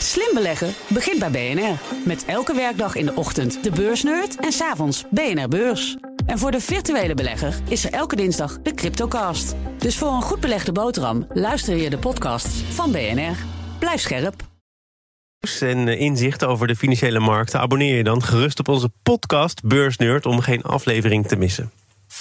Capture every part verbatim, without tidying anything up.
Slim beleggen begint bij B N R. Met elke werkdag in de ochtend de beursnerd en 's avonds B N R Beurs. En voor de virtuele belegger is er elke dinsdag de Cryptocast. Dus voor een goed belegde boterham luister je de podcasts van B N R. Blijf scherp. En inzichten over de financiële markten abonneer je dan gerust op onze podcast Beursnerd om geen aflevering te missen.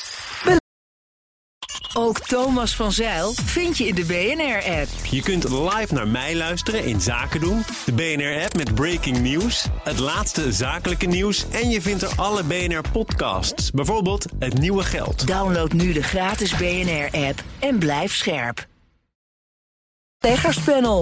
Ook Thomas van Zijl vind je in de B N R-app. Je kunt live naar mij luisteren in Zaken doen, de B N R-app met breaking news, het laatste zakelijke nieuws en je vindt er alle B N R-podcasts, bijvoorbeeld Het Nieuwe Geld. Download nu de gratis B N R-app en blijf scherp. Beleggerspanel.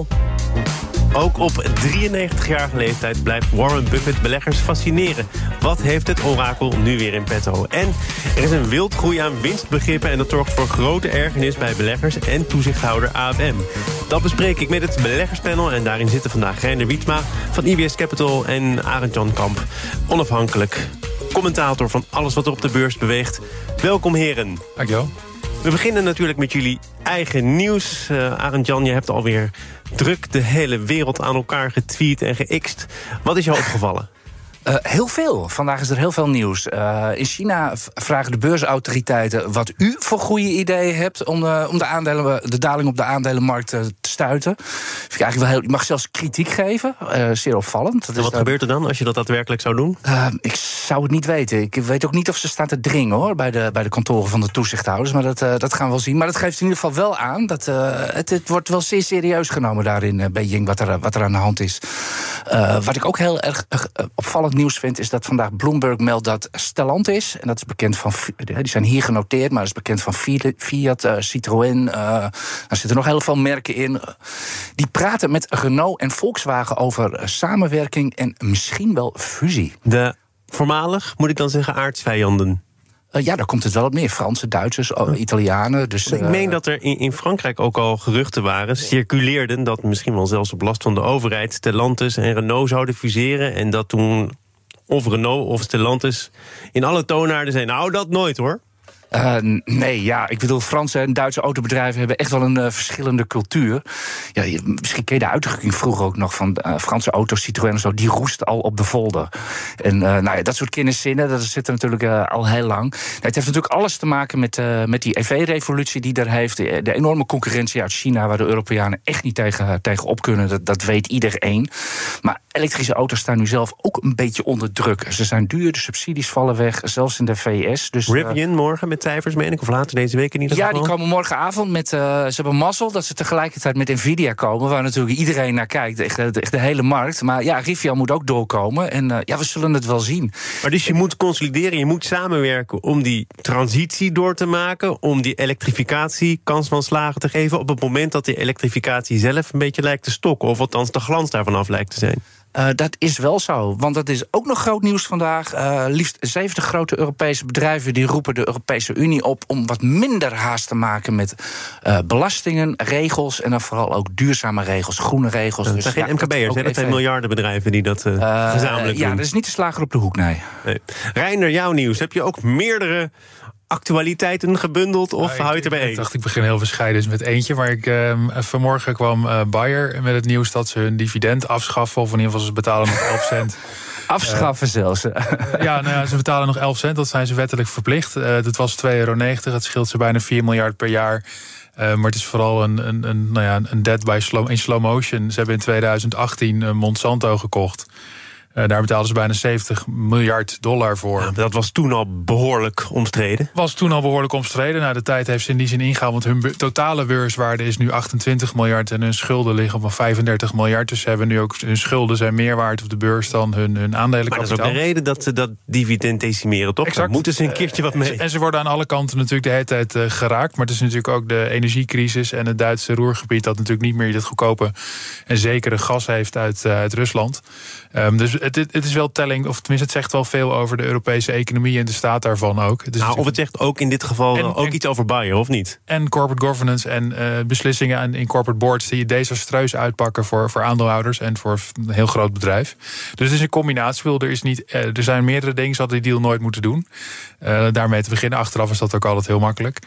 Ook op drieënnegentigjarige leeftijd blijft Warren Buffett beleggers fascineren. Wat heeft het orakel nu weer in petto? En er is een wildgroei aan winstbegrippen en dat zorgt voor grote ergernis bij beleggers en toezichthouder A F M. Dat bespreek ik met het beleggerspanel en daarin zitten vandaag Reiner Wietsma van I B S Capital en Arend Jan Kamp, onafhankelijk commentator van alles wat er op de beurs beweegt. Welkom heren. Dankjewel. We beginnen natuurlijk met jullie eigen nieuws. Uh, Arend Jan, je hebt alweer druk de hele wereld aan elkaar getweet en geëxt. Wat is jou opgevallen? Uh, heel veel. Vandaag is er heel veel nieuws. Uh, in China v- vragen de beursautoriteiten wat u voor goede ideeën hebt om de, om de, aandelen, de daling op de aandelenmarkt uh, te stuiten. Vind ik eigenlijk wel heel, je mag zelfs kritiek geven. Uh, zeer opvallend. Dat en wat is, gebeurt er dan als je dat daadwerkelijk zou doen? Uh, ik zou het niet weten. Ik weet ook niet of ze staan te dringen hoor, bij de, bij de kantoren van de toezichthouders. Maar dat, uh, dat gaan we wel zien. Maar dat geeft in ieder geval wel aan dat uh, het, het wordt wel zeer serieus genomen daar in uh, Beijing wat er, wat er aan de hand is. Uh, wat ik ook heel erg uh, opvallend nieuws vind, is dat vandaag Bloomberg meldt dat Stellantis, en dat is bekend van, die zijn hier genoteerd, maar dat is bekend van Fiat, uh, Citroën, uh, daar zitten nog heel veel merken in. Uh, die praten met Renault en Volkswagen over uh, samenwerking en misschien wel fusie. De voormalig, moet ik dan zeggen, aardsvijanden. Uh, ja, daar komt het wel op neer. Fransen, Duitsers, uh, Italianen. Dus, uh, ik meen dat er in, in Frankrijk ook al geruchten waren, circuleerden, dat misschien wel zelfs op last van de overheid Stellantis en Renault zouden fuseren. En dat toen of Renault of Stellantis in alle toonaarden zei, nou dat nooit hoor. Uh, nee, ja, ik bedoel, Franse en Duitse autobedrijven hebben echt wel een uh, verschillende cultuur. Ja, je, misschien ken je de uitdrukking vroeger ook nog van uh, Franse auto's, Citroën en zo, die roest al op de folder. En uh, nou ja, dat soort kenniszinnen, dat zit er natuurlijk uh, al heel lang. Nou, het heeft natuurlijk alles te maken met, uh, met die E V-revolutie die er heeft, de, de enorme concurrentie uit China, waar de Europeanen echt niet tegen, tegen op kunnen, dat, dat weet iedereen. Maar elektrische auto's staan nu zelf ook een beetje onder druk. Ze zijn duur, de subsidies vallen weg, zelfs in de V S. Dus, Rivian uh, morgen met cijfers, meen ik, of later deze week in ieder geval? Ja, die komen morgenavond met, uh, ze hebben mazzel dat ze tegelijkertijd met Nvidia komen, waar natuurlijk iedereen naar kijkt, echt, echt de hele markt. Maar ja, Rivian moet ook doorkomen en uh, ja, we zullen het wel zien. Maar dus je moet consolideren, je moet samenwerken om die transitie door te maken, om die elektrificatie kans van slagen te geven op het moment dat die elektrificatie zelf een beetje lijkt te stokken, of althans de glans daarvan af lijkt te zijn. Uh, dat is wel zo, want dat is ook nog groot nieuws vandaag. Uh, liefst zeventig grote Europese bedrijven die roepen de Europese Unie op om wat minder haast te maken met uh, belastingen, regels en dan vooral ook duurzame regels, groene regels. Dat dus, zijn geen ja, M K B'ers, dat zijn miljardenbedrijven die dat uh, uh, gezamenlijk ja, doen. dat is niet de slager op de hoek, nee. nee. Reiner, jouw nieuws. Heb je ook meerdere actualiteiten gebundeld of ja, hou je het erbij één? Ik dacht, ik begin heel bescheiden met eentje. Maar ik, uh, vanmorgen kwam uh, Bayer met het nieuws dat ze hun dividend afschaffen. Of in ieder geval ze betalen nog elf cent. Afschaffen uh, zelfs. Uh, ja, nou ja, ze betalen nog elf cent. Dat zijn ze wettelijk verplicht. Uh, dat was twee euro negentig. Het scheelt ze bijna vier miljard per jaar. Uh, maar het is vooral een, een, een, nou ja, een dead by slow, in slow motion. Ze hebben in tweeduizend achttien uh, Monsanto gekocht. Uh, daar betaalden ze bijna zeventig miljard dollar voor. Ja, dat was toen al behoorlijk omstreden. Was toen al behoorlijk omstreden. Nou, de tijd heeft ze in die zin ingehaald, want hun be- totale beurswaarde is nu achtentwintig miljard en hun schulden liggen op een vijfendertig miljard. Dus ze hebben nu ook, hun schulden zijn meer waard op de beurs dan hun, hun aandelenkapitaal. Maar dat is ook de reden dat ze dat dividend decimeren, toch? Daar moeten ze een keertje wat mee. En ze worden aan alle kanten natuurlijk de hele tijd uh, geraakt. Maar het is natuurlijk ook de energiecrisis en het Duitse Roergebied dat natuurlijk niet meer dit goedkope en zekere gas heeft uit, uh, uit Rusland. Um, dus het, het is wel telling, of tenminste het zegt wel veel over de Europese economie en de staat daarvan ook. Het is nou, of het zegt ook in dit geval en, ook en, iets over Bayer, of niet? En corporate governance en uh, beslissingen in corporate boards die desastreus uitpakken voor, voor aandeelhouders en voor een heel groot bedrijf. Dus het is een combinatie. Er, is niet, uh, er zijn meerdere dingen, ze hadden die deal nooit moeten doen. Uh, daarmee te beginnen. Achteraf is dat ook altijd heel makkelijk.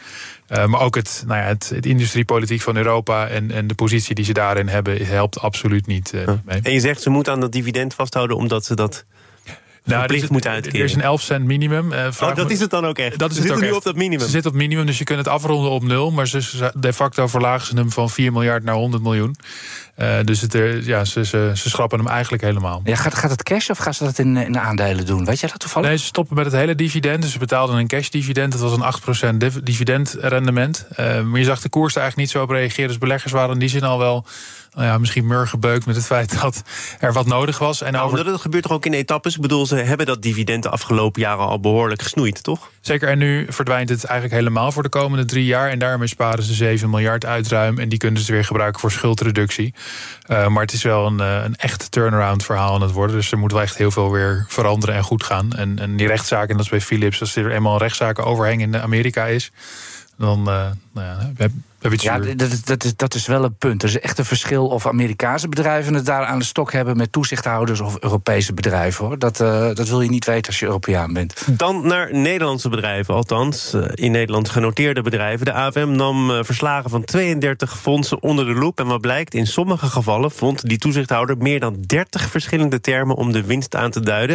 Uh, maar ook het, nou ja, het, het industriepolitiek van Europa en, en de positie die ze daarin hebben helpt absoluut niet uh, mee. En je zegt ze moeten aan dat dividend vasthouden omdat ze dat nou, verplicht moeten uitkeren. Er is een elf cent minimum. Uh, oh, dat is het dan ook echt? Dat is ze het zitten ook nu echt. op dat minimum. Ze zitten op minimum, dus je kunt het afronden op nul. Maar ze, de facto verlagen ze hem van vier miljard naar honderd miljoen. Uh, dus het, ja, ze, ze, ze schrappen hem eigenlijk helemaal. Ja, gaat, gaat het cash of gaan ze dat in, in de aandelen doen? Weet jij dat toevallig? Nee, ze stoppen met het hele dividend. Dus ze betaalden een cash dividend. Dat was een acht procent dividendrendement. Uh, maar je zag de koers er eigenlijk niet zo op reageren. Dus beleggers waren in die zin al wel... Nou ja, misschien murgebeukt met het feit dat er wat nodig was. En nou, over... Dat gebeurt toch ook in etappes? Ik bedoel, ze hebben dat dividend de afgelopen jaren al behoorlijk gesnoeid, toch? Zeker, en nu verdwijnt het eigenlijk helemaal voor de komende drie jaar. En daarmee sparen ze zeven miljard uit ruim. En die kunnen ze weer gebruiken voor schuldreductie. Uh, maar het is wel een, uh, een echt turnaround verhaal aan het worden. Dus er moet wel echt heel veel weer veranderen en goed gaan. En, en die rechtszaken, en dat is bij Philips, als er eenmaal een rechtszaken overhang in Amerika is... dan uh, nou ja, heb, heb je het ja, dat, dat, is, dat is wel een punt. Er is echt een verschil of Amerikaanse bedrijven het daar aan de stok hebben met toezichthouders of Europese bedrijven, hoor. Dat, uh, dat wil je niet weten als je Europeaan bent. Dan naar Nederlandse bedrijven, althans uh, in Nederland genoteerde bedrijven. De A F M nam uh, verslagen van tweeëndertig fondsen onder de loep. En wat blijkt, in sommige gevallen vond die toezichthouder meer dan dertig verschillende termen om de winst aan te duiden.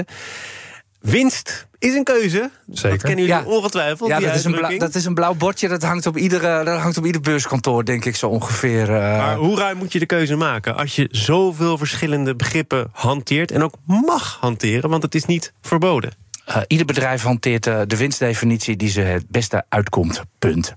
Winst is een keuze. Zeker. Dat kennen jullie ja. ongetwijfeld. Ja, die dat is, een blauw, dat is een blauw bordje. Dat hangt op iedere, dat hangt op ieder beurskantoor, denk ik zo ongeveer. Uh... Maar hoe ruim moet je de keuze maken als je zoveel verschillende begrippen hanteert en ook mag hanteren, want het is niet verboden? Uh, ieder bedrijf hanteert uh, de winstdefinitie die ze het beste uitkomt. Punt.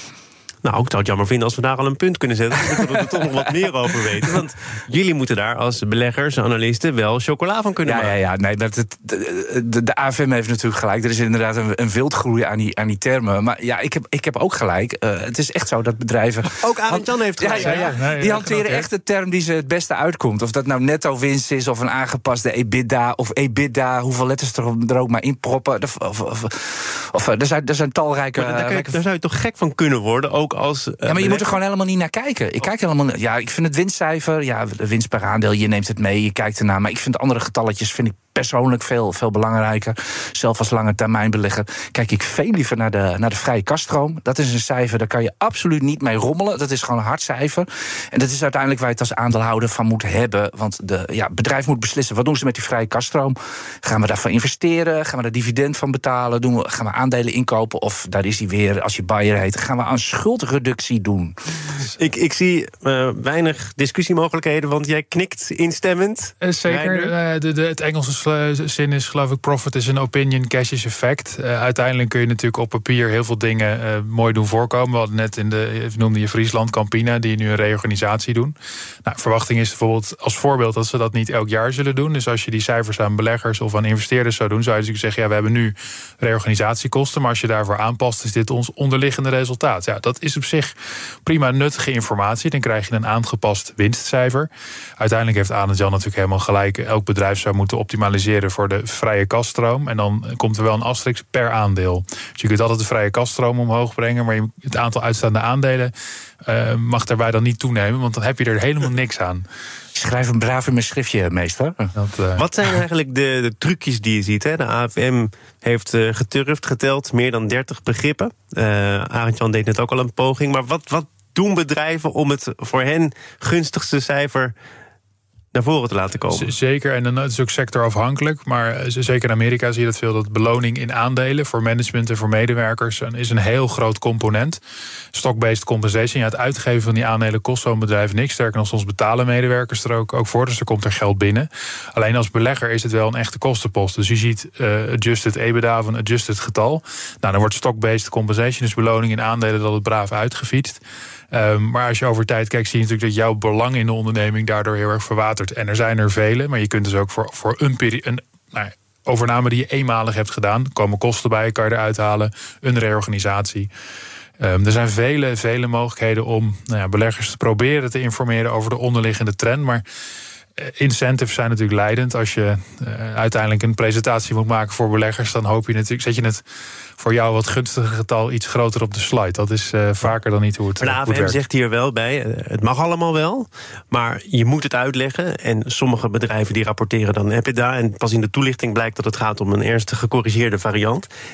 Nou, ik zou het jammer vinden als we daar al een punt kunnen zetten. Dat we er toch nog wat meer over weten. Want jullie moeten daar als beleggers, analisten wel chocola van kunnen ja, maken. Ja, ja, nee, dat het, de, de, de A F M heeft natuurlijk gelijk. Er is inderdaad een, een wildgroei aan die, aan die termen. Maar ja, ik heb, ik heb ook gelijk. Uh, het is echt zo dat bedrijven... Ook Arend Jan heeft gelijk. Ja, ja, ja. Nee, die ja, hanteren genoteerd. echt de term die ze het beste uitkomt. Of dat nou netto winst is of een aangepaste EBITDA of EBITDA. Hoeveel letters er, er ook maar in proppen. Of, of, of, of, er, zijn, er zijn talrijke... Maar daar, daar zou je toch gek van kunnen worden, ook als... Uh, ja, maar je moet er gewoon helemaal niet naar kijken. Ik kijk helemaal, ja, ik vind het winstcijfer, ja, de winst per aandeel, je neemt het mee, je kijkt ernaar. Maar ik vind andere getalletjes vind ik persoonlijk veel, veel belangrijker. Zelf als lange termijn belegger kijk ik veel liever naar de, naar de vrije kaststroom. Dat is een cijfer, daar kan je absoluut niet mee rommelen. Dat is gewoon een hard cijfer. En dat is uiteindelijk waar je het als aandeelhouder van moet hebben. Want de, ja, het bedrijf moet beslissen, wat doen ze met die vrije kaststroom? Gaan we daarvan investeren? Gaan we daar dividend van betalen? Doen we, gaan we aandelen inkopen? Of daar is hij weer, als je buyer heet, gaan we aan schuldreductie doen? Ik, ik zie uh, weinig discussiemogelijkheden, want jij knikt instemmend. Uh, zeker. Uh, de, de, het Engelse zin is, geloof ik, profit is an opinion, cash is effect. Uh, uiteindelijk kun je natuurlijk op papier heel veel dingen uh, mooi doen voorkomen. We hadden net in de, noemde je Friesland, Campina, die nu een reorganisatie doen. Nou, verwachting is bijvoorbeeld als voorbeeld dat ze dat niet elk jaar zullen doen. Dus als je die cijfers aan beleggers of aan investeerders zou doen, zou je natuurlijk zeggen, ja, we hebben nu reorganisatiekosten, maar als je daarvoor aanpast, is dit ons onderliggende resultaat. Ja, dat is op zich prima nuttige informatie. Dan krijg je een aangepast winstcijfer. Uiteindelijk heeft Arend Jan natuurlijk helemaal gelijk. Elk bedrijf zou moeten optimaliseren voor de vrije kaststroom. En dan komt er wel een asterisk per aandeel. Dus je kunt altijd de vrije kaststroom omhoog brengen, maar het aantal uitstaande aandelen uh, mag daarbij dan niet toenemen, want dan heb je er helemaal niks aan. Ik schrijf een braaf in mijn schriftje, meester. Dat, uh... Wat zijn eigenlijk de, de trucjes die je ziet? Hè? De A F M heeft uh, geturfd, geteld, meer dan dertig begrippen. Uh, Arend Jan deed net ook al een poging. Maar wat, wat doen bedrijven om het voor hen gunstigste cijfer naar voren te laten komen? Z- zeker, en dan is het ook sectorafhankelijk. Maar zeker in Amerika zie je dat veel, dat beloning in aandelen voor management en voor medewerkers is een heel groot component. Stock-based compensation. Ja, het uitgeven van die aandelen kost zo'n bedrijf niks. Sterker nog, soms betalen medewerkers er ook, ook voor. Dus er komt er geld binnen. Alleen als belegger is het wel een echte kostenpost. Dus je ziet uh, adjusted EBITDA of een adjusted getal. Nou, dan wordt stock-based compensation, dus beloning in aandelen, dat het braaf uitgefietst. Um, maar als je over tijd kijkt, zie je natuurlijk dat jouw belang in de onderneming daardoor heel erg verwatert. En er zijn er vele, maar je kunt dus ook voor, voor een, peri- een nou, overname die je eenmalig hebt gedaan, er komen kosten bij, kan je eruit halen, een reorganisatie. Um, er zijn vele, vele mogelijkheden om nou ja, beleggers te proberen te informeren over de onderliggende trend. Maar incentives zijn natuurlijk leidend. Als je uh, uiteindelijk een presentatie moet maken voor beleggers, dan hoop je natuurlijk, zet je het voor jou wat gunstige getal iets groter op de slide. Dat is uh, vaker dan niet hoe het, maar de uh, A F M zegt hier wel bij, uh, het mag allemaal wel, maar je moet het uitleggen. En sommige bedrijven die rapporteren dan EBITDA, en pas in de toelichting blijkt dat het gaat om een ernstig gecorrigeerde variant.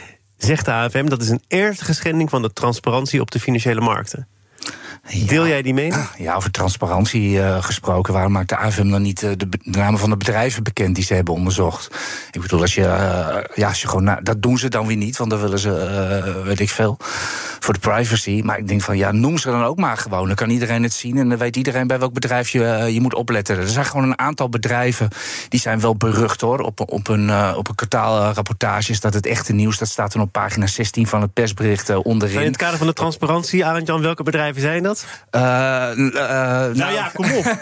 zegt de A F M, dat is een ernstige schending van de transparantie op de financiële markten. Ja. Deel jij die mening? Ja, over transparantie uh, gesproken. Waarom maakt de A F M dan niet uh, de, de namen van de bedrijven bekend die ze hebben onderzocht? Ik bedoel, als je, uh, ja, als je gewoon na, dat doen ze dan weer niet, want dan willen ze, uh, weet ik veel, voor de privacy. Maar ik denk van, ja, noem ze dan ook maar gewoon. Dan kan iedereen het zien en dan weet iedereen bij welk bedrijf je, uh, je moet opletten. Er zijn gewoon een aantal bedrijven die zijn wel berucht, hoor, op, op een, uh, op een kwartaalrapportages. Dat het echte nieuws, dat staat dan op pagina zestien van het persbericht uh, onderin. In het kader van de transparantie, Arend-Jan, welke bedrijven zijn dat? Uh, uh, nou, nou ja, kom op.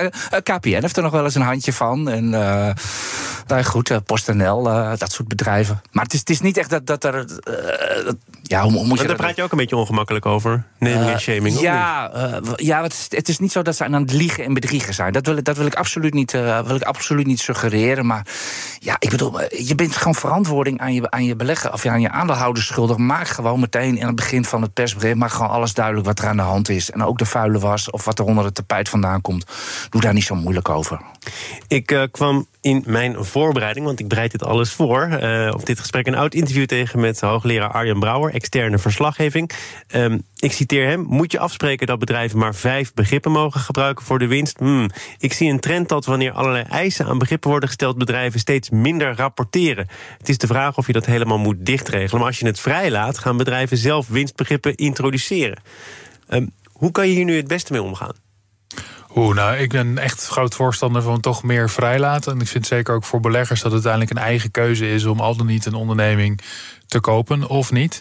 K P N heeft er nog wel eens een handje van. En uh, nou goed, uh, PostNL, uh, dat soort bedrijven. Maar het is, het is niet echt dat, dat er... Uh, dat, ja, hoe, hoe moet je daar dat... praat je ook een beetje ongemakkelijk over. Naming en shaming. Uh, ja, uh, ja het, is, het is niet zo dat ze aan het liegen en bedriegen zijn. Dat wil, dat wil, ik, absoluut niet, uh, wil ik absoluut niet suggereren. Maar ja, ik bedoel, je bent gewoon verantwoording aan je, aan je belegger... of aan je aandeelhouders schuldig. Maak gewoon meteen in het begin van het persbericht... maak gewoon alles duidelijk wat er aan de hand is. En ook de vuile was of wat er onder het tapijt vandaan komt. Doe daar niet zo moeilijk over. Ik uh, kwam in mijn voorbereiding, want ik bereid dit alles voor... Uh, op dit gesprek een oud interview tegen met hoogleraar Arjen Brouwer... externe verslaggeving. Um, ik citeer hem. Moet je afspreken dat bedrijven maar vijf begrippen mogen gebruiken voor de winst? Hmm. Ik zie een trend dat wanneer allerlei eisen aan begrippen worden gesteld... bedrijven steeds minder rapporteren. Het is de vraag of je dat helemaal moet dichtregelen. Maar als je het vrijlaat, gaan bedrijven zelf winstbegrippen introduceren. Um, hoe kan je hier nu het beste mee omgaan? Oeh, nou, ik ben echt groot voorstander van toch meer vrijlaten. En ik vind zeker ook voor beleggers dat het uiteindelijk een eigen keuze is... om al dan niet een onderneming te kopen of niet.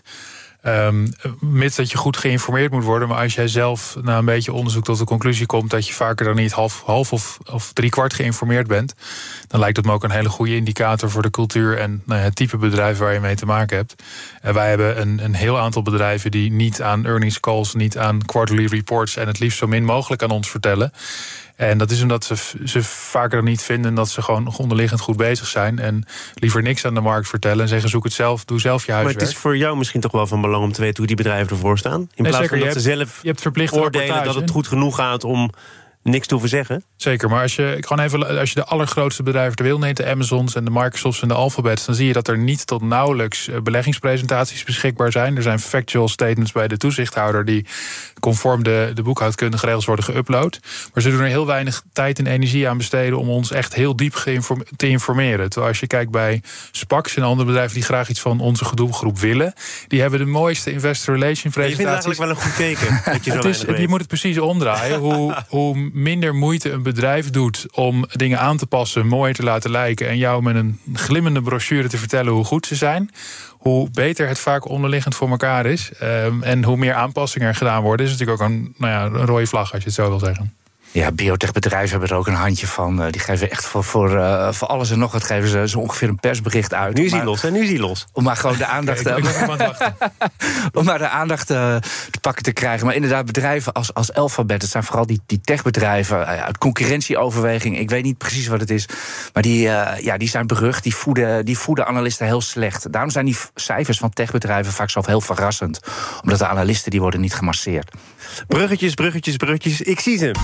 Um, mits dat je goed geïnformeerd moet worden. Maar als jij zelf na een beetje onderzoek tot de conclusie komt... dat je vaker dan niet half, half of, of drie kwart geïnformeerd bent... dan lijkt het me ook een hele goede indicator voor de cultuur... en nou ja, het type bedrijf waar je mee te maken hebt. En wij hebben een, een heel aantal bedrijven die niet aan earnings calls... niet aan quarterly reports en het liefst zo min mogelijk aan ons vertellen... En dat is omdat ze, ze vaker dan niet vinden dat ze gewoon nog onderliggend goed bezig zijn... en liever niks aan de markt vertellen en zeggen zoek het zelf, doe zelf je huiswerk. Maar het is voor jou misschien toch wel van belang om te weten hoe die bedrijven ervoor staan? In nee, plaats zeker, van dat je ze hebt, zelf je hebt verplichte oordelen rapportage. Dat het goed genoeg gaat om niks te hoeven zeggen? Zeker, maar als je, gewoon even, als je de allergrootste bedrijven ter wereld neemt... de Amazons en de Microsofts en de Alphabets... dan zie je dat er niet tot nauwelijks beleggingspresentaties beschikbaar zijn. Er zijn factual statements bij de toezichthouder... die conform de, de boekhoudkundige regels worden geüpload. Maar ze doen er heel weinig tijd en energie aan besteden... om ons echt heel diep geïnforme- te informeren. Terwijl als je kijkt bij Spax en andere bedrijven... die graag iets van onze doelgroep willen... die hebben de mooiste investor relation presentaties. Je vindt het eigenlijk wel een goed teken. Dat je, zo het is, weet. je moet het precies omdraaien. Hoe, hoe minder moeite een bedrijf doet om dingen aan te passen... mooier te laten lijken... en jou met een glimmende brochure te vertellen hoe goed ze zijn... hoe beter het vaak onderliggend voor elkaar is... Um, en hoe meer aanpassingen er gedaan worden... is natuurlijk ook een, nou ja, een rode vlag, als je het zo wil zeggen. Ja, biotechbedrijven hebben er ook een handje van. Uh, die geven echt voor, voor, uh, voor alles en nog wat geven ze zo ongeveer een persbericht uit. Nu is hij los, hè? Nu is hij los. Om maar gewoon de aandacht, Kijk, ik ben aan het wachten. om maar de aandacht uh, te pakken te krijgen. Maar inderdaad, bedrijven als, als Alphabet, het zijn vooral die, die techbedrijven uh, uit concurrentieoverweging. Ik weet niet precies wat het is, maar die, uh, ja, die zijn berucht. Die voeden, die voeden analisten heel slecht. Daarom zijn die cijfers van techbedrijven vaak zo heel verrassend. Omdat de analisten die worden niet gemasseerd. Bruggetjes, bruggetjes, bruggetjes. Ik zie ze.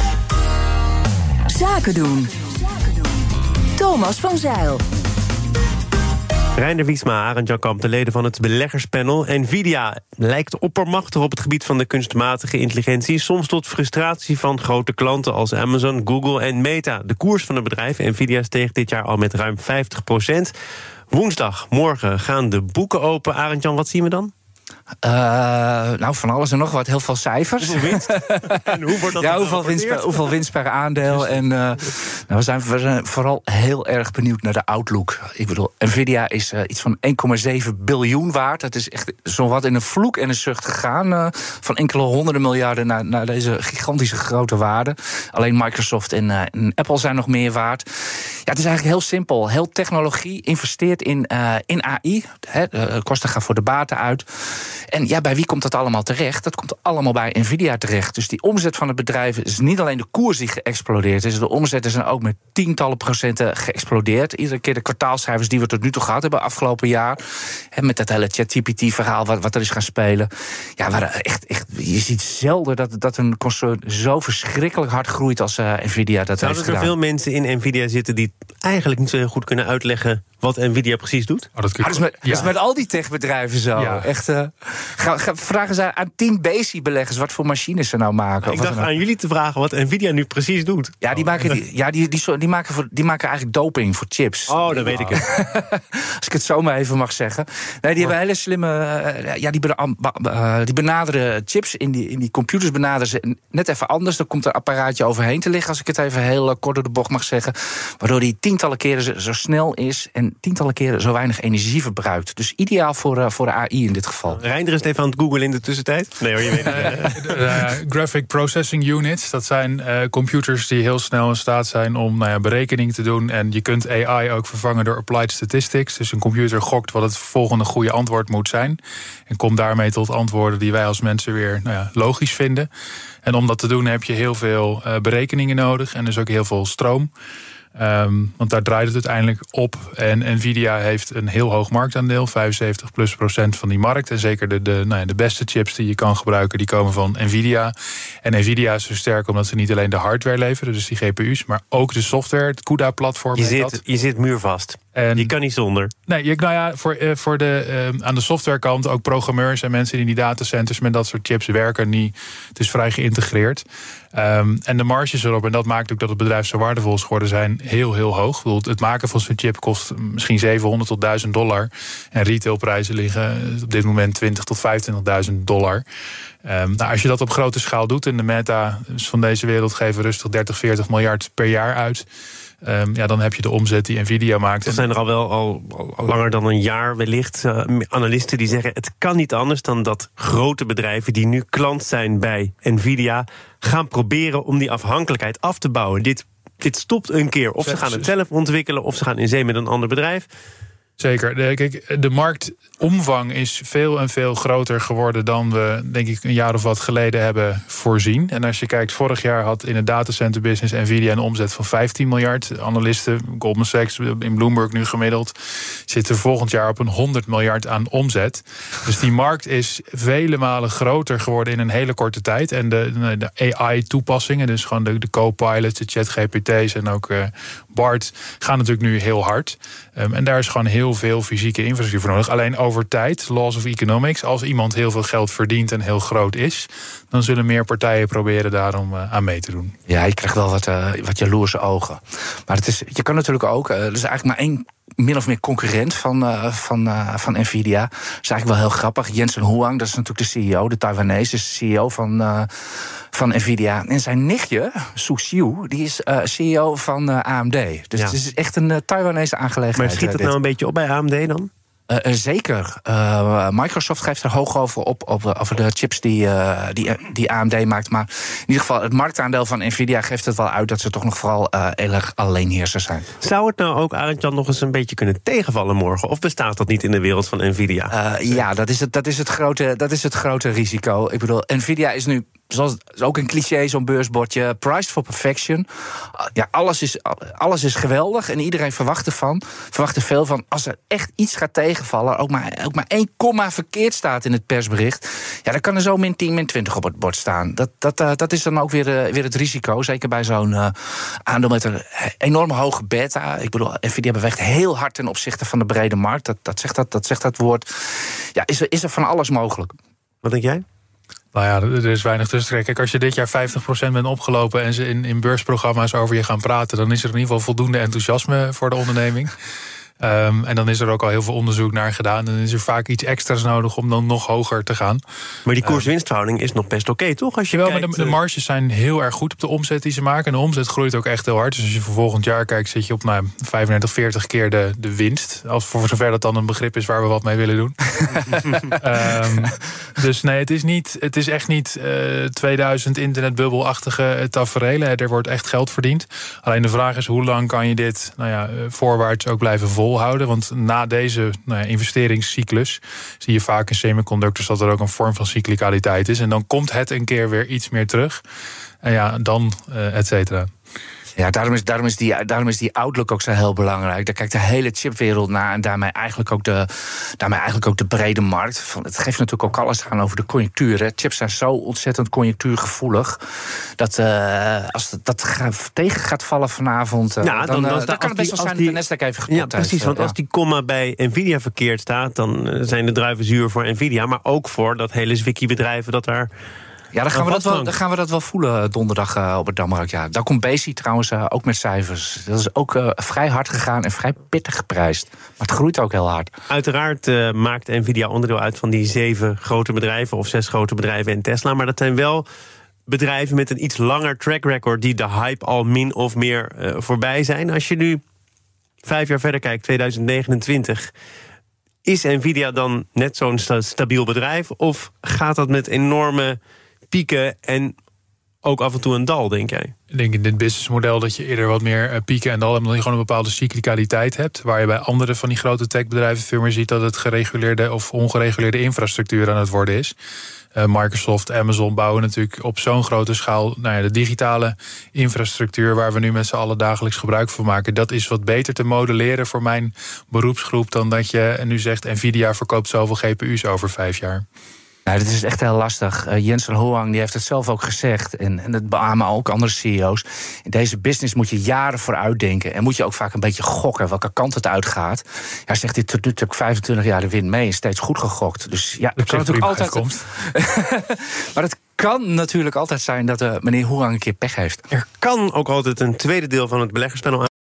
Zaken doen. Thomas van Zijl. Reiner Wiesma, Arend-Jan Kamp, de leden van het beleggerspanel. Nvidia lijkt oppermachtig op het gebied van de kunstmatige intelligentie. Soms tot frustratie van grote klanten als Amazon, Google en Meta. De koers van het bedrijf Nvidia steeg dit jaar al met ruim vijftig procent. Woensdag, morgen gaan de boeken open. Arend-Jan, wat zien we dan? Uh, nou, van alles en nog wat. Heel veel cijfers. Hoeveel winst? En hoe wordt dat ja, hoeveel winst, per, hoeveel winst per aandeel. En uh, nou, we, zijn, we zijn vooral heel erg benieuwd naar de outlook. Ik bedoel, Nvidia is uh, iets van één komma zeven biljoen waard. Het is echt zowat in een vloek en een zucht gegaan. Uh, van enkele honderden miljarden naar, naar deze gigantische grote waarde. Alleen Microsoft en, uh, en Apple zijn nog meer waard. Ja, het is eigenlijk heel simpel. Heel technologie investeert in, uh, in A I. He, de kosten gaan voor de baten uit. En ja, bij wie komt dat allemaal terecht? Dat komt allemaal bij Nvidia terecht. Dus die omzet van het bedrijf is niet alleen de koers die geëxplodeerd is. De omzetten zijn ook met tientallen procenten geëxplodeerd. Iedere keer de kwartaalcijfers die we tot nu toe gehad hebben afgelopen jaar. He, met dat hele ChatGPT-verhaal wat, wat er is gaan spelen. Ja, waar echt, echt, je ziet zelden dat, dat een concern zo verschrikkelijk hard groeit als uh, Nvidia dat Zouden heeft gedaan. er veel mensen in Nvidia zitten die eigenlijk niet zo heel goed kunnen uitleggen wat Nvidia precies doet? Oh, dat, kun je... ah, dat, is met, ja. dat is met al die techbedrijven zo. Ja. Echt, uh, ga, ga, vragen ze aan tien Besi-beleggers wat voor machines ze nou maken. Ik dacht aan jullie te vragen wat Nvidia nu precies doet. Ja, die maken, die, ja, die, die, die, maken voor, die maken eigenlijk doping voor chips. Oh, dan weet ik het. Als ik het zo maar even mag zeggen. Nee, die hebben hele slimme... Uh, ja, die, uh, die benaderen chips in die, in die computers benaderen ze net even anders. Dan komt er een apparaatje overheen te liggen, als ik het even heel uh, kort door de bocht mag zeggen. Waardoor die tientallen keren zo, zo snel is en tientallen keren zo weinig energie verbruikt. Dus ideaal voor, uh, voor de A I in dit geval. Reinder is even aan het googlen in de tussentijd. Nee hoor, je weet het. Uh, uh, graphic Processing Units, dat zijn uh, computers die heel snel in staat zijn om nou ja, berekening te doen. En je kunt A I ook vervangen door Applied Statistics. Dus een computer gokt wat het volgende goede antwoord moet zijn. En komt daarmee tot antwoorden die wij als mensen weer nou ja, logisch vinden. En om dat te doen heb je heel veel uh, berekeningen nodig en dus ook heel veel stroom. Um, want daar draait het uiteindelijk op. En Nvidia heeft een heel hoog marktaandeel, vijfenzeventig plus procent van die markt. En zeker de, de, nou ja, de beste chips die je kan gebruiken, die komen van Nvidia. En Nvidia is zo sterk omdat ze niet alleen de hardware leveren, dus die G P U's, maar ook de software, het CUDA-platform. Je zit, je zit muurvast. En je kan niet zonder. Nee, je, nou ja, voor, uh, voor de, uh, aan de softwarekant ook programmeurs en mensen die in die datacenters met dat soort chips werken. Die, het is vrij geïntegreerd. Um, en de marges erop, en dat maakt ook dat het bedrijf zo waardevol is geworden, zijn heel, heel hoog. Bedoel, het maken van zo'n chip kost misschien zevenhonderd tot duizend dollar. En retailprijzen liggen op dit moment twintig tot vijfentwintigduizend dollar. Um, nou, als je dat op grote schaal doet, en de Meta van deze wereld geven rustig dertig, veertig miljard per jaar uit. Um, ja, dan heb je de omzet die Nvidia maakt. Er zijn er al wel al, al langer dan een jaar wellicht uh, analisten die zeggen, het kan niet anders dan dat grote bedrijven die nu klant zijn bij Nvidia gaan proberen om die afhankelijkheid af te bouwen. Dit, dit stopt een keer. Of ze gaan het zelf ontwikkelen, of ze gaan in zee met een ander bedrijf. Zeker. De, kijk, de marktomvang is veel en veel groter geworden dan we, denk ik, een jaar of wat geleden hebben voorzien. En als je kijkt, vorig jaar had in het datacenter business Nvidia een omzet van vijftien miljard. Analisten, Goldman Sachs, in Bloomberg nu gemiddeld, zitten volgend jaar op een honderd miljard aan omzet. Dus die markt is vele malen groter geworden in een hele korte tijd. En de, de A I-toepassingen, dus gewoon de, de Copilot, de ChatGPT's en ook uh, Bart, gaan natuurlijk nu heel hard. Um, en daar is gewoon heel heel veel fysieke infrastructuur voor nodig. Alleen over tijd, laws of economics, als iemand heel veel geld verdient en heel groot is, dan zullen meer partijen proberen daarom uh, aan mee te doen. Ja, je krijgt wel wat, uh, wat jaloerse ogen. Maar het is, je kan natuurlijk ook, uh, er is eigenlijk maar één min of meer concurrent van, uh, van, uh, van Nvidia. Dat is eigenlijk wel heel grappig. Jensen Huang, dat is natuurlijk de C E O, de Taiwanese, is de C E O van, uh, van Nvidia. En zijn nichtje, Su Xiu, die is uh, C E O van uh, A M D. Dus ja. Het is echt een uh, Taiwanese aangelegenheid. Maar schiet het nou een beetje op bij A M D dan? Uh, uh, zeker. Uh, Microsoft geeft er hoog over op, op over de chips die, uh, die, die A M D maakt. Maar in ieder geval, het marktaandeel van Nvidia geeft het wel uit dat ze toch nog vooral uh, heel erg alleenheersers zijn. Zou het nou ook, Arend-Jan, nog eens een beetje kunnen tegenvallen morgen? Of bestaat dat niet in de wereld van Nvidia? Uh, ja, dat is, het, dat, is het grote, dat is het grote risico. Ik bedoel, Nvidia is nu, zoals is ook een cliché, zo'n beursbordje, priced for perfection. Ja, alles is, alles is geweldig en iedereen verwacht ervan. Verwacht er veel van. Als er echt iets gaat tegenvallen, ook maar, ook maar één komma verkeerd staat in het persbericht, ja, dan kan er zo min tien, min twintig op het bord staan. Dat, dat, uh, dat is dan ook weer, uh, weer het risico. Zeker bij zo'n uh, aandeel met een enorm hoge beta. Ik bedoel, Nvidia beweegt heel hard ten opzichte van de brede markt. Dat, dat, zegt, dat, dat zegt dat woord. Ja, is er, is er van alles mogelijk. Wat denk jij? Nou ja, er is weinig tussen. Kijk, als je dit jaar vijftig procent bent opgelopen en ze in, in beursprogramma's over je gaan praten, dan is er in ieder geval voldoende enthousiasme voor de onderneming. Um, en dan is er ook al heel veel onderzoek naar gedaan. En dan is er vaak iets extra's nodig om dan nog hoger te gaan. Maar die koers-winstverhouding is nog best oké, okay, toch? Als je wel, kijkt, maar de, de marges zijn heel erg goed op de omzet die ze maken. En de omzet groeit ook echt heel hard. Dus als je voor volgend jaar kijkt, zit je op nou, vijfendertig, veertig keer de, de winst. Als voor zover dat dan een begrip is waar we wat mee willen doen. um, dus nee, het is, niet, het is echt niet uh, tweeduizend internetbubbelachtige taferelen. Er wordt echt geld verdiend. Alleen de vraag is, hoe lang kan je dit nou ja, voorwaarts ook blijven volgen? Houden, want na deze nou ja, investeringscyclus zie je vaak in semiconductors dat er ook een vorm van cyclicaliteit is. En dan komt het een keer weer iets meer terug. En ja, dan uh, et cetera. Ja, daarom is, daarom, is die, daarom is die outlook ook zo heel belangrijk. Daar kijkt de hele chipwereld naar en daarmee eigenlijk ook de, daarmee eigenlijk ook de brede markt. Het geeft natuurlijk ook alles aan over de conjunctuur. Hè. Chips zijn zo ontzettend conjunctuurgevoelig dat uh, als dat tegen gaat vallen vanavond, uh, ja, dan, dan, dan, uh, dan kan het best wel zijn die, dat de Nasdaq even gepot ja, precies, heeft, want ja. als die komma bij Nvidia verkeerd staat, dan zijn de druiven zuur voor Nvidia, maar ook voor dat hele zwikkie-bedrijven dat daar... Ja, dan gaan, we dat wel, dan gaan we dat wel voelen donderdag uh, op het Dammarkt. Ja. Daar komt Besi trouwens uh, ook met cijfers. Dat is ook uh, vrij hard gegaan en vrij pittig geprijsd. Maar het groeit ook heel hard. Uiteraard uh, maakt Nvidia onderdeel uit van die zeven grote bedrijven of zes grote bedrijven en Tesla. Maar dat zijn wel bedrijven met een iets langer track record die de hype al min of meer uh, voorbij zijn. Als je nu vijf jaar verder kijkt, twintig negenentwintig... is Nvidia dan net zo'n sta- stabiel bedrijf? Of gaat dat met enorme pieken en ook af en toe een dal, denk jij? Ik denk in dit businessmodel dat je eerder wat meer uh, pieken en dal hebt, omdat je gewoon een bepaalde cyclicaliteit hebt. Waar je bij andere van die grote techbedrijven veel meer ziet dat het gereguleerde of ongereguleerde infrastructuur aan het worden is. Uh, Microsoft, Amazon bouwen natuurlijk op zo'n grote schaal nou ja, de digitale infrastructuur waar we nu met z'n allen dagelijks gebruik van maken. Dat is wat beter te modelleren voor mijn beroepsgroep dan dat je nu zegt Nvidia verkoopt zoveel G P U's over vijf jaar. Nou, dit is echt heel lastig. Uh, Jensen Huang die heeft het zelf ook gezegd. En, en dat beamen ook andere C E O's. In deze business moet je jaren vooruit denken. En moet je ook vaak een beetje gokken welke kant het uitgaat. Ja, zegt dit tot nu toe vijfentwintig jaar de wind mee. En steeds goed gegokt. Dus ja, dat kan natuurlijk altijd. Maar het kan natuurlijk altijd zijn dat uh, meneer Huang een keer pech heeft. Er kan ook altijd een tweede deel van het beleggerspanel aan.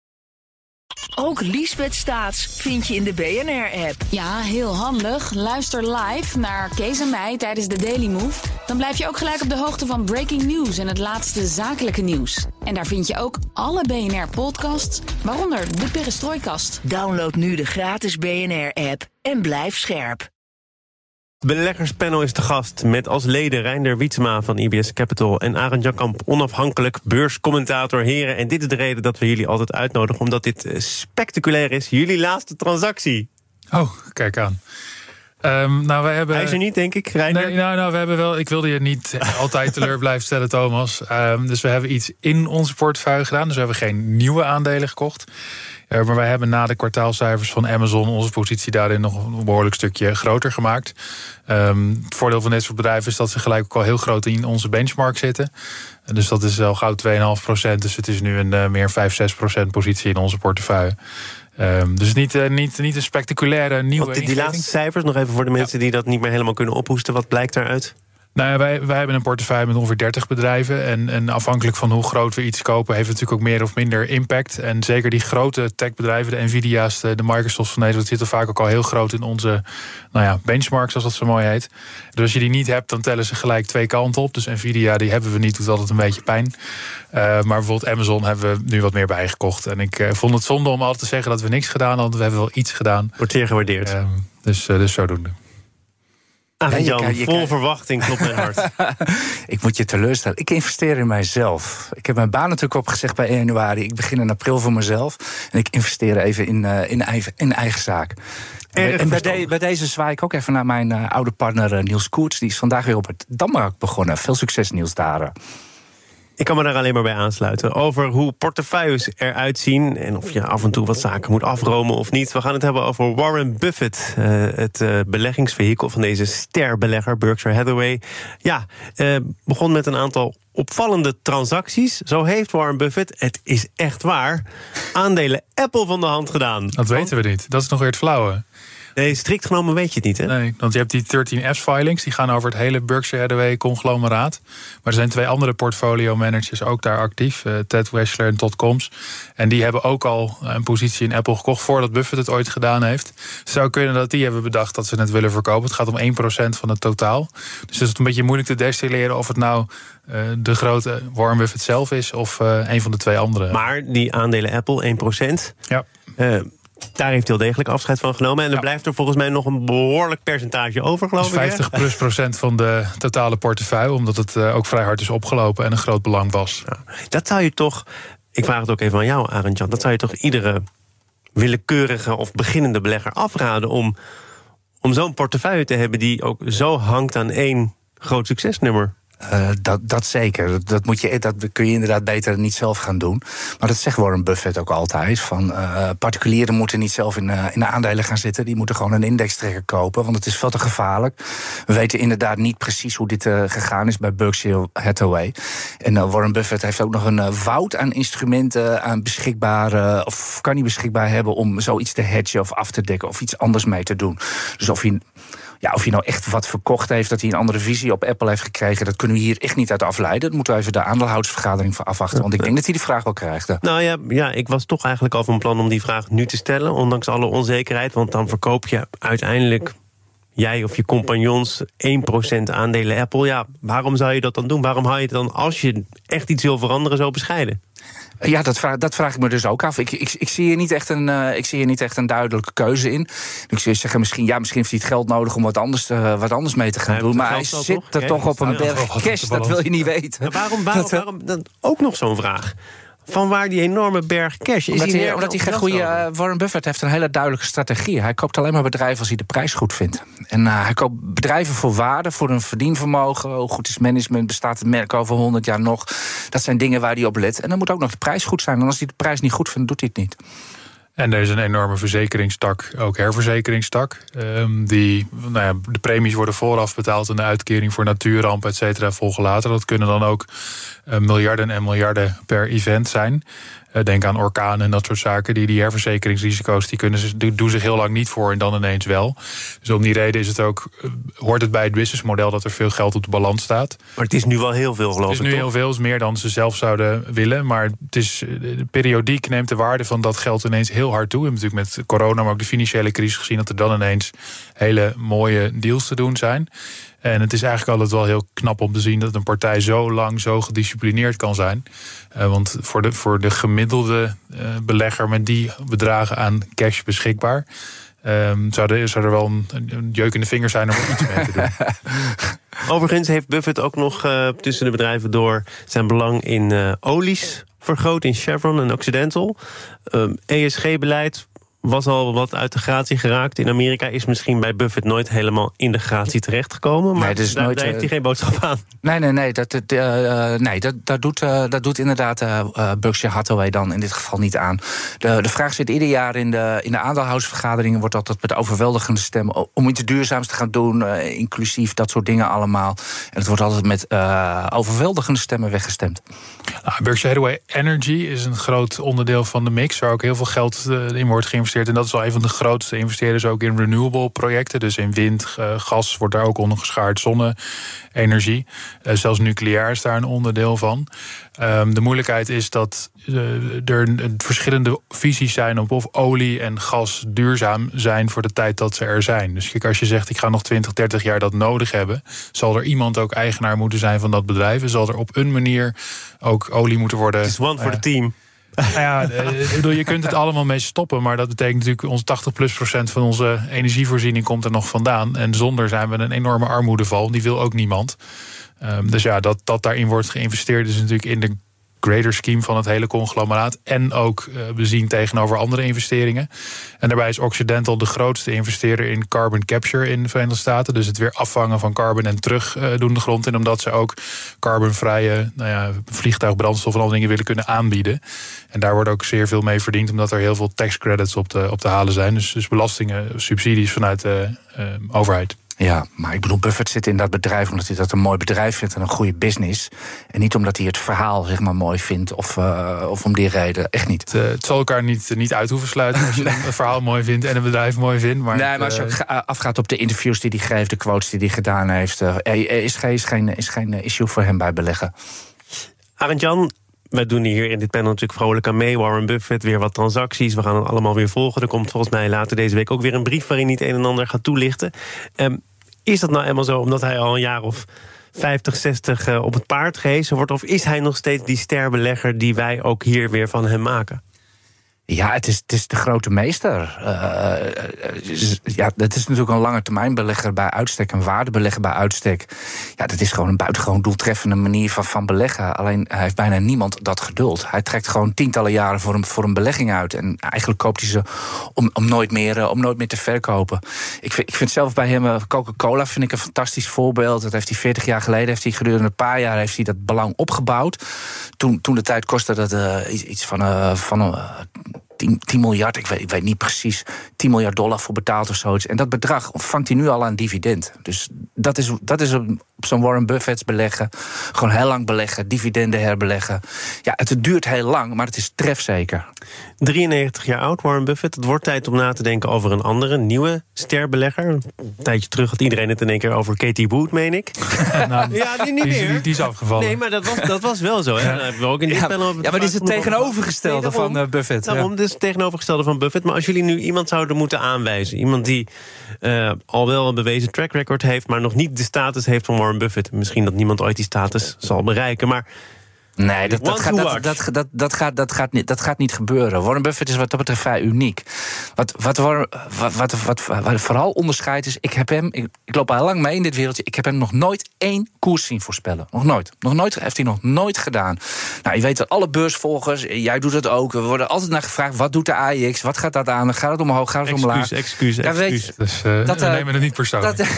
Ook Liesbeth Staats vind je in de B N R-app. Ja, heel handig. Luister live naar Kees en mij tijdens de Daily Move. Dan blijf je ook gelijk op de hoogte van breaking news en het laatste zakelijke nieuws. En daar vind je ook alle B N R-podcasts, waaronder de Perestrooikast. Download nu de gratis B N R-app en blijf scherp. Beleggerspanel is te gast met als leden Reinder Wietsema van I B S Capital en Arend Jakkamp, onafhankelijk beurscommentator. Heren, en dit is de reden dat we jullie altijd uitnodigen, omdat dit spectaculair is. Jullie laatste transactie. Oh, kijk aan. Um, nou, wij hebben... Hij is er niet, denk ik, Reinder? Nee, nou, nou, we hebben wel... Ik wilde je niet altijd teleur blijven stellen, Thomas. Um, dus we hebben iets in onze portefeuille gedaan. Dus we hebben geen nieuwe aandelen gekocht. Uh, maar wij hebben na de kwartaalcijfers van Amazon onze positie daarin nog een behoorlijk stukje groter gemaakt. Um, het voordeel van dit soort bedrijven is dat ze gelijk ook al heel groot in onze benchmark zitten. Uh, dus dat is al gauw twee komma vijf procent. Dus het is nu een uh, meer vijf, zes procent positie in onze portefeuille. Um, dus niet, uh, niet, niet een spectaculaire nieuwe Want die, die laatste cijfers, nog even voor de mensen ja. die dat niet meer helemaal kunnen ophoesten. Wat blijkt daaruit? Nou ja, wij, wij hebben een portefeuille met ongeveer dertig bedrijven. En, en afhankelijk van hoe groot we iets kopen, heeft het natuurlijk ook meer of minder impact. En zeker die grote techbedrijven, de Nvidia's, de, de Microsofts van Nederland, zitten vaak ook al heel groot in onze nou ja, benchmark, zoals dat zo mooi heet. Dus als je die niet hebt, dan tellen ze gelijk twee kanten op. Dus Nvidia, die hebben we niet, doet altijd een beetje pijn. Uh, maar bijvoorbeeld Amazon hebben we nu wat meer bijgekocht. En ik uh, vond het zonde om altijd te zeggen dat we niks gedaan hadden. We hebben wel iets gedaan. Wordt zeer gewaardeerd. Uh, dus, uh, dus zodoende. Ah, Jan, kan, vol kan... verwachting klopt mijn hart. Ik moet je teleurstellen. Ik investeer in mijzelf. Ik heb mijn baan natuurlijk opgezegd bij januari. Ik begin in april voor mezelf. En ik investeer even in, uh, in, eigen, in eigen zaak. Erg en bij, de, bij deze zwaai ik ook even naar mijn uh, oude partner uh, Niels Koerts. Die is vandaag weer op het Dammarkt begonnen. Veel succes, Niels, daar. Ik kan me daar alleen maar bij aansluiten. Over hoe portefeuilles eruit zien en of je af en toe wat zaken moet afromen of niet. We gaan het hebben over Warren Buffett, uh, het uh, beleggingsvehikel van deze sterbelegger Berkshire Hathaway. Ja, uh, begon met een aantal opvallende transacties. Zo heeft Warren Buffett, het is echt waar, aandelen Apple van de hand gedaan. Dat weten we niet. Dat is nog weer het flauwe. Nee, strikt genomen weet je het niet, hè? Nee, want je hebt die dertien F's filings, die gaan over het hele Berkshire Hathaway-conglomeraat. Maar er zijn twee andere portfolio-managers ook daar actief, uh, Ted Weschler en Todd Combs. En die hebben ook al een positie in Apple gekocht voordat Buffett het ooit gedaan heeft. Het zou kunnen dat die hebben bedacht dat ze het willen verkopen. Het gaat om één procent van het totaal. Dus het is een beetje moeilijk te destilleren of het nou uh, de grote Warren Buffett zelf is of uh, een van de twee andere. Maar die aandelen Apple, één procent... Ja. Uh, Daar heeft hij heel degelijk afscheid van genomen. En er ja. blijft er volgens mij nog een behoorlijk percentage over, geloof ik. vijftig plus procent van de totale portefeuille, omdat het uh, ook vrij hard is opgelopen en een groot belang was. Ja, dat zou je toch, ik vraag het ook even aan jou, Arend-Jan, dat zou je toch iedere willekeurige of beginnende belegger afraden om, om zo'n portefeuille te hebben die ook zo hangt aan één groot succesnummer? Uh, dat, dat zeker. Dat, dat, moet je, dat kun je inderdaad beter niet zelf gaan doen. Maar dat zegt Warren Buffett ook altijd. Van, uh, particulieren moeten niet zelf in, uh, in de aandelen gaan zitten. Die moeten gewoon een indextrekker kopen, want het is veel te gevaarlijk. We weten inderdaad niet precies hoe dit uh, gegaan is bij Berkshire Hathaway. En uh, Warren Buffett heeft ook nog een uh, woud aan instrumenten aan beschikbaar, uh, of kan hij beschikbaar hebben om zoiets te hedgen of af te dekken of iets anders mee te doen. Dus of hij... Ja, of hij nou echt wat verkocht heeft, dat hij een andere visie op Apple heeft gekregen, dat kunnen we hier echt niet uit afleiden. Dat moeten we even de aandeelhoudersvergadering voor afwachten. Want ik denk dat hij die vraag wel krijgt. Hè. Nou ja, ja, ik was toch eigenlijk al van plan om die vraag nu te stellen, ondanks alle onzekerheid. Want dan verkoop je uiteindelijk, jij of je compagnons, één procent aandelen Apple. Ja, waarom zou je dat dan doen? Waarom hou je het dan, als je echt iets wil veranderen, zo bescheiden? Ja, dat vraag, dat vraag ik me dus ook af. Ik, ik, ik, zie hier niet echt een, uh, ik zie hier niet echt een duidelijke keuze in. Ik zou zeggen, misschien, ja, misschien heeft hij het geld nodig om wat anders, uh, wat anders mee te gaan hij doen. Maar hij zit toch? er ja, toch op een berg cash, dat wil je niet weten. Ja, waarom, waarom, waarom dan ook nog zo'n vraag? Van waar die enorme berg cash is? Omdat hij, hij, omdat hij geen goede. Uh, Warren Buffett heeft een hele duidelijke strategie. Hij koopt alleen maar bedrijven als hij de prijs goed vindt. En uh, hij koopt bedrijven voor waarde, voor een verdienvermogen. Hoe goed is management? Bestaat het merk over honderd jaar nog? Dat zijn dingen waar hij op let. En dan moet ook nog de prijs goed zijn. En als hij de prijs niet goed vindt, doet hij het niet. En er is een enorme verzekeringstak, ook herverzekeringstak. Um, die, nou ja, de premies worden vooraf betaald en de uitkering voor natuurramp, et cetera, volgen later. Dat kunnen dan ook uh, miljarden en miljarden per event zijn. Uh, denk aan orkanen en dat soort zaken. Die, die herverzekeringsrisico's die kunnen ze, die doen zich heel lang niet voor en dan ineens wel. Dus om die reden is het ook, uh, hoort het bij het businessmodel dat er veel geld op de balans staat. Maar het is nu wel heel veel, geloof ik. Het is nu toch? heel veel, is meer dan ze zelf zouden willen. Maar het is, uh, periodiek neemt de waarde van dat geld ineens heel hard toe. We hebben natuurlijk met corona, maar ook de financiële crisis gezien dat er dan ineens hele mooie deals te doen zijn. En het is eigenlijk altijd wel heel knap om te zien dat een partij zo lang zo gedisciplineerd kan zijn. Uh, want voor de, voor de gemiddelde uh, belegger met die bedragen aan cash beschikbaar, Um, zou, er, zou er wel een, een jeuk in de vingers zijn om er iets mee te doen. Overigens heeft Buffett ook nog uh, tussen de bedrijven door zijn belang in uh, olies vergroot, in Chevron en Occidental. Um, E S G-beleid was al wat uit de gratie geraakt. In Amerika is misschien bij Buffett nooit helemaal in de gratie terechtgekomen. Maar nee, dus daar, nooit, daar heeft hij geen boodschap aan. Nee, nee, nee. Dat, uh, nee, dat, dat, doet, uh, dat doet inderdaad uh, Berkshire Hathaway dan in dit geval niet aan. De, de vraag zit ieder jaar in de, in de aandeelhoudersvergaderingen, wordt altijd met overweldigende stemmen om iets duurzaams te gaan doen, uh, inclusief dat soort dingen allemaal. En het wordt altijd met uh, overweldigende stemmen weggestemd. Nou, Berkshire Hathaway Energy is een groot onderdeel van de mix, waar ook heel veel geld uh, in wordt geïnvesteerd. En dat is wel een van de grootste investeerders ook in renewable projecten. Dus in wind, uh, gas wordt daar ook onder geschaard, zonne-energie. Uh, zelfs nucleair is daar een onderdeel van. Um, de moeilijkheid is dat uh, er verschillende visies zijn op of olie en gas duurzaam zijn voor de tijd dat ze er zijn. Dus kijk, als je zegt ik ga nog twintig, dertig jaar dat nodig hebben, zal er iemand ook eigenaar moeten zijn van dat bedrijf. En zal er op een manier ook olie moeten worden. Het is one for the team. Nou ja, ik bedoel, je kunt het allemaal mee stoppen, maar dat betekent natuurlijk ons tachtig plus procent van onze energievoorziening komt er nog vandaan. En zonder zijn we een enorme armoedeval. Die wil ook niemand. Um, dus ja, dat, dat daarin wordt geïnvesteerd is natuurlijk in de greater scheme van het hele conglomeraat. En ook uh, bezien tegenover andere investeringen. En daarbij is Occidental de grootste investeerder in carbon capture in de Verenigde Staten. Dus het weer afvangen van carbon en terug uh, doen de grond in. Omdat ze ook carbonvrije nou ja, vliegtuigbrandstof en alle dingen willen kunnen aanbieden. En daar wordt ook zeer veel mee verdiend, omdat er heel veel tax credits op te, op te halen zijn. Dus, dus belastingen, subsidies vanuit de uh, overheid. Ja, maar ik bedoel, Buffett zit in dat bedrijf omdat hij dat een mooi bedrijf vindt en een goede business. En niet omdat hij het verhaal zeg maar mooi vindt of, uh, of om die reden. Echt niet. Het, uh, het zal elkaar niet, niet uit hoeven sluiten als je nee. een verhaal mooi vindt en een bedrijf mooi vindt. Maar nee, het, maar als je uh, afgaat op de interviews die hij geeft, de quotes die hij gedaan heeft, uh, is, geen, is, geen, is geen issue voor hem bij beleggen. Arend-Jan, wij doen hier in dit panel natuurlijk vrolijk aan mee. Warren Buffett, weer wat transacties. We gaan het allemaal weer volgen. Er komt volgens mij later deze week ook weer een brief waarin hij het een en ander gaat toelichten. Um, Is dat nou eenmaal zo omdat hij al een jaar of vijftig, zestig uh, op het paard gehesen wordt? Of is hij nog steeds die sterbelegger die wij ook hier weer van hem maken? Ja, het is, het is de grote meester. Uh, ja, het is natuurlijk een lange termijn belegger bij uitstek, een waardebelegger bij uitstek. Ja, dat is gewoon een buitengewoon doeltreffende manier van, van beleggen. Alleen hij heeft bijna niemand dat geduld. Hij trekt gewoon tientallen jaren voor een, voor een belegging uit. En eigenlijk koopt hij ze om, om, nooit, meer, om nooit meer te verkopen. Ik vind, ik vind zelf bij hem, Coca-Cola vind ik een fantastisch voorbeeld. Dat heeft hij veertig jaar geleden, heeft hij gedurende een paar jaar heeft hij dat belang opgebouwd. Toen, toen de tijd kostte dat uh, iets van, uh, van uh, tien miljard, ik weet, ik weet niet precies, tien miljard dollar voor betaald of zoiets. En dat bedrag vangt hij nu al aan dividend. Dus dat is, dat is op zo'n Warren Buffett beleggen. Gewoon heel lang beleggen, dividenden herbeleggen. Ja, het duurt heel lang, maar het is trefzeker. drieënnegentig jaar oud, Warren Buffett. Het wordt tijd om na te denken over een andere, nieuwe sterbelegger. Een tijdje terug had iedereen het in één keer over Katie Wood, meen ik. nou, ja, die niet die, meer. Die, die is afgevallen. Nee, maar dat was, dat was wel zo. Hè? Dan hebben we ook in dit ja, panel op het ja, maar die is het tegenovergestelde nee, daarom, van uh, Buffett. Daarom, ja. dit is het tegenovergestelde van Buffett. Maar als jullie nu iemand zouden moeten aanwijzen, iemand die uh, al wel een bewezen track record heeft, maar nog niet de status heeft van Warren Buffett. Misschien dat niemand ooit die status zal bereiken, maar Nee, dat, dat, gaat, dat, dat, dat, dat, gaat, dat, gaat niet, dat gaat niet gebeuren. Warren Buffett is wat dat betreft vrij uniek. Wat, wat, wat, wat, wat, wat, wat vooral onderscheidt is, ik heb hem, ik, ik loop al heel lang mee in dit wereldje, ik heb hem nog nooit één koers zien voorspellen. Nog nooit. Nog nooit heeft hij nog nooit gedaan. Nou, je weet dat alle beursvolgers, jij doet het ook, we worden altijd naar gevraagd, wat doet de A I X, wat gaat dat aan, gaat het omhoog, gaat het excuus, omlaag? Excuus, excuus, ja, excuus. Dus uh, dat, uh, we nemen het niet persoonlijk. Dat,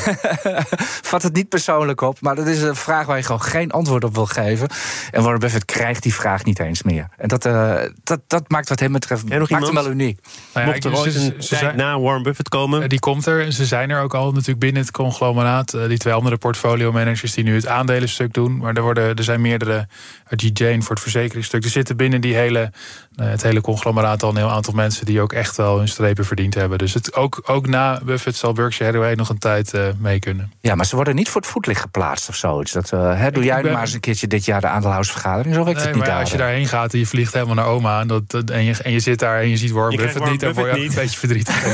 vat het niet persoonlijk op, maar dat is een vraag waar je gewoon geen antwoord op wil geven. En Warren Buffett krijgt die vraag niet eens meer. En dat, uh, dat, dat maakt wat hem betreft maakt hem wel uniek. Nou ja, Mocht er ooit een tijd zijn, na Warren Buffett komen? Die komt er. Ze zijn er ook al natuurlijk binnen het conglomeraat. Uh, die twee andere portfolio managers die nu het aandelenstuk doen. Maar er, worden, er zijn meerdere, G. Jane voor het verzekeringsstuk. Er zitten binnen die hele, uh, het hele conglomeraat al een heel aantal mensen die ook echt wel hun strepen verdiend hebben. Dus het, ook, ook na Buffett zal Berkshire Hathaway nog een tijd uh, mee kunnen. Ja, maar ze worden niet voor het voetlicht geplaatst of zoiets. Dat, uh, hè, doe jij ben... maar eens een keertje dit jaar de aandeelhoudersvergadering. Zo werkt nee, het niet. Maar als je daarheen gaat en je vliegt helemaal naar oma en, dat, en, je, en je zit daar en je ziet Warren je Buffett Warren niet, dan word je ook een beetje verdrietig.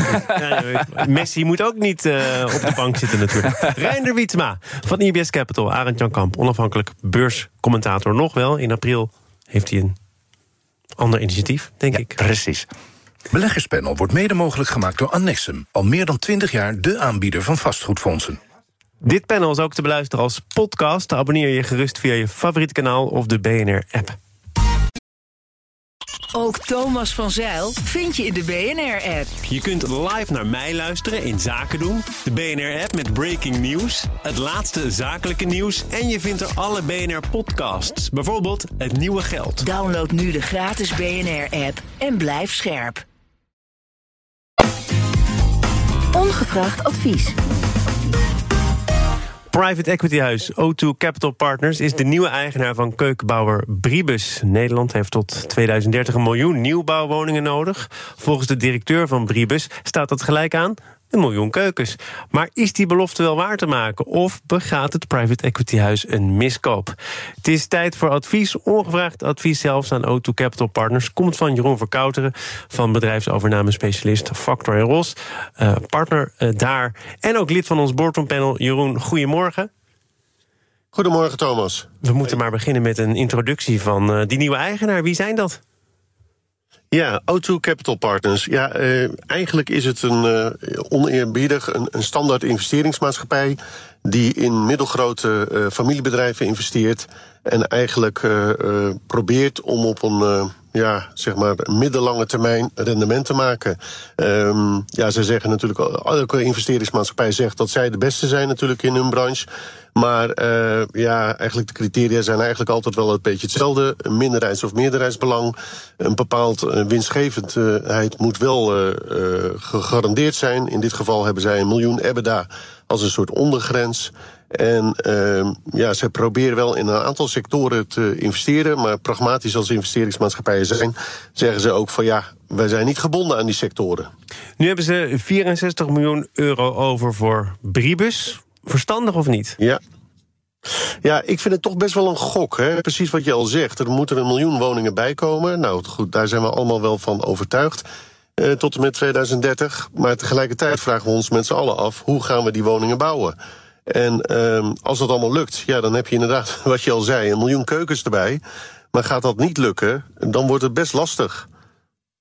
ja, Messi moet ook niet uh, op de bank zitten natuurlijk. Reinder Wietsma van I B S Capital, Arend Jan Kamp, onafhankelijk beurscommentator. Nog wel, in april heeft hij een ander initiatief, denk ja, ik. Precies. Beleggerspanel wordt mede mogelijk gemaakt door Annexum. Al meer dan twintig jaar de aanbieder van vastgoedfondsen. Dit panel is ook te beluisteren als podcast. Abonneer je gerust via je favoriete kanaal of de B N R-app. Ook Thomas van Zijl vind je in de B N R-app. Je kunt live naar mij luisteren in Zaken doen, de B N R-app met breaking news, het laatste zakelijke nieuws en je vindt er alle B N R-podcasts, bijvoorbeeld Het Nieuwe Geld. Download nu de gratis B N R-app en blijf scherp. Ongevraagd advies. Private equity huis O twee Capital Partners is de nieuwe eigenaar van keukenbouwer Bribus. Nederland heeft tot tweeduizend dertig een miljoen nieuwbouwwoningen nodig. Volgens de directeur van Bribus staat dat gelijk aan een miljoen keukens. Maar is die belofte wel waar te maken? Of begaat het private equity huis een miskoop? Het is tijd voor advies, ongevraagd advies zelfs aan O twee Capital Partners. Komt van Jeroen Verkouteren van bedrijfsovernamespecialist Factor en Ros. Uh, partner uh, daar en ook lid van ons boardroompanel. Jeroen, goedemorgen. Goedemorgen, Thomas. We moeten maar beginnen met een introductie van uh, die nieuwe eigenaar. Wie zijn dat? Ja, O twee Capital Partners. Ja, uh, eigenlijk is het een uh, oneerbiedig, een, een standaard investeringsmaatschappij die in middelgrote uh, familiebedrijven investeert en eigenlijk uh, uh, probeert om op een uh, ja, zeg maar middellange termijn rendement te maken. Um, ja, zij zeggen natuurlijk, elke investeringsmaatschappij zegt dat zij de beste zijn natuurlijk in hun branche. Maar uh, ja, eigenlijk de criteria zijn eigenlijk altijd wel een beetje hetzelfde. Een minderheids- of meerderheidsbelang. Een bepaald uh, winstgevendheid moet wel uh, uh, gegarandeerd zijn. In dit geval hebben zij een miljoen EBITDA als een soort ondergrens. En uh, ja, ze proberen wel in een aantal sectoren te investeren, maar pragmatisch als investeringsmaatschappijen zijn, zeggen ze ook van ja, wij zijn niet gebonden aan die sectoren. Nu hebben ze vierenzestig miljoen euro over voor Bribus. Verstandig of niet? Ja. Ja, ik vind het toch best wel een gok. Hè? Precies wat je al zegt. Er moeten een miljoen woningen bij komen. Nou goed, daar zijn we allemaal wel van overtuigd. Uh, tot en met tweeduizend dertig. Maar tegelijkertijd vragen we ons met z'n allen af, hoe gaan we die woningen bouwen? En uh, als dat allemaal lukt, ja, dan heb je inderdaad, wat je al zei, een miljoen keukens erbij. Maar gaat dat niet lukken, dan wordt het best lastig.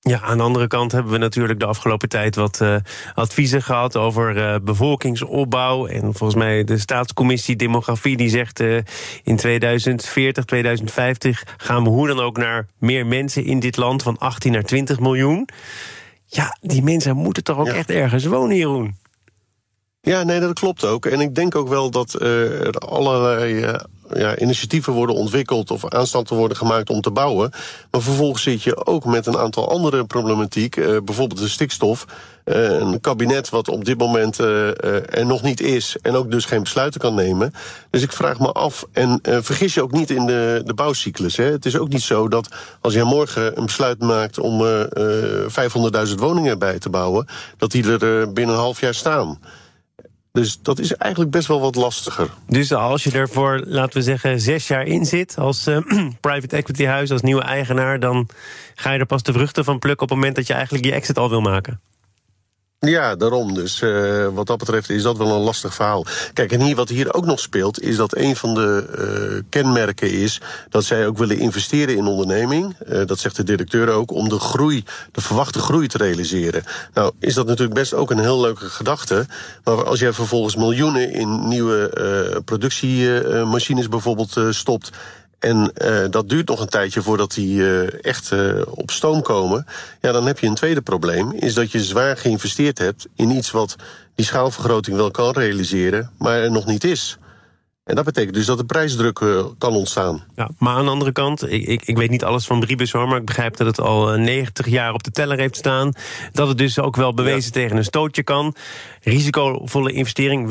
Ja, aan de andere kant hebben we natuurlijk de afgelopen tijd wat uh, adviezen gehad over uh, bevolkingsopbouw. En volgens mij de Staatscommissie Demografie die zegt uh, in tweeduizend veertig, tweeduizend vijftig gaan we hoe dan ook naar meer mensen in dit land van achttien naar twintig miljoen. Ja, die mensen moeten toch ook ja. echt ergens wonen, Jeroen? Ja, nee, dat klopt ook. En ik denk ook wel dat uh, er allerlei uh, ja, initiatieven worden ontwikkeld of aanstalten worden gemaakt om te bouwen. Maar vervolgens zit je ook met een aantal andere problematiek, uh, bijvoorbeeld de stikstof. Uh, een kabinet wat op dit moment uh, uh, er nog niet is en ook dus geen besluiten kan nemen. Dus ik vraag me af, en uh, vergis je ook niet in de, de bouwcyclus. Hè. Het is ook niet zo dat als jij morgen een besluit maakt om uh, uh, vijfhonderdduizend woningen bij te bouwen, dat die er uh, binnen een half jaar staan. Dus dat is eigenlijk best wel wat lastiger. Dus als je er voor, laten we zeggen, zes jaar in zit als uh, private equity huis, als nieuwe eigenaar, dan ga je er pas de vruchten van plukken op het moment dat je eigenlijk je exit al wil maken. Ja, daarom. Dus uh, wat dat betreft is dat wel een lastig verhaal. Kijk, en hier, wat hier ook nog speelt, is dat een van de uh, kenmerken is dat zij ook willen investeren in onderneming. Uh, dat zegt de directeur ook, om de groei, de verwachte groei te realiseren. Nou, is dat natuurlijk best ook een heel leuke gedachte. Maar als jij vervolgens miljoenen in nieuwe uh, productiemachines uh, bijvoorbeeld uh, stopt, en uh, dat duurt nog een tijdje voordat die uh, echt uh, op stoom komen, ja, dan heb je een tweede probleem, is dat je zwaar geïnvesteerd hebt in iets wat die schaalvergroting wel kan realiseren, maar er nog niet is. En dat betekent dus dat de prijsdruk uh, kan ontstaan. Ja, maar aan de andere kant, ik, ik, ik weet niet alles van Bribus hoor, maar ik begrijp dat het al negentig jaar op de teller heeft staan. Dat het dus ook wel bewezen ja. tegen een stootje kan. Risicovolle investering.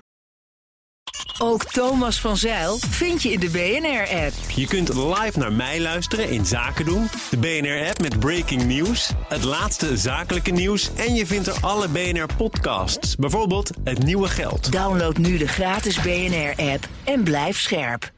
Ook Thomas van Zijl vind je in de B N R-app. Je kunt live naar mij luisteren in Zaken doen. De B N R-app met breaking news, het laatste zakelijke nieuws, en je vindt er alle B N R-podcasts. Bijvoorbeeld Het Nieuwe Geld. Download nu de gratis B N R-app en blijf scherp.